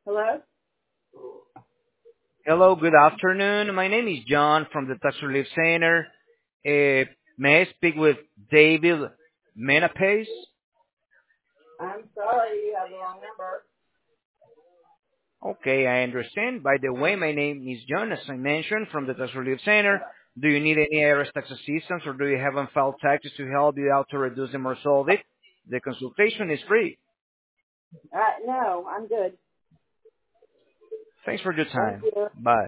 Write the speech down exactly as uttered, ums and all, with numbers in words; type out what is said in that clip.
Hello? Hello, good afternoon. My name is John from the Tax Relief Center. Uh, may I speak with David Menapace? I'm sorry, you have the wrong number. Okay, I understand. By the way, my name is John, as I mentioned, from the Tax Relief Center. Do you need any I R S tax assistance or do you have unfiled taxes to help you out to reduce them or solve it? The consultation is free. Uh, no, I'm good. Thanks for your Thank time. you. Bye.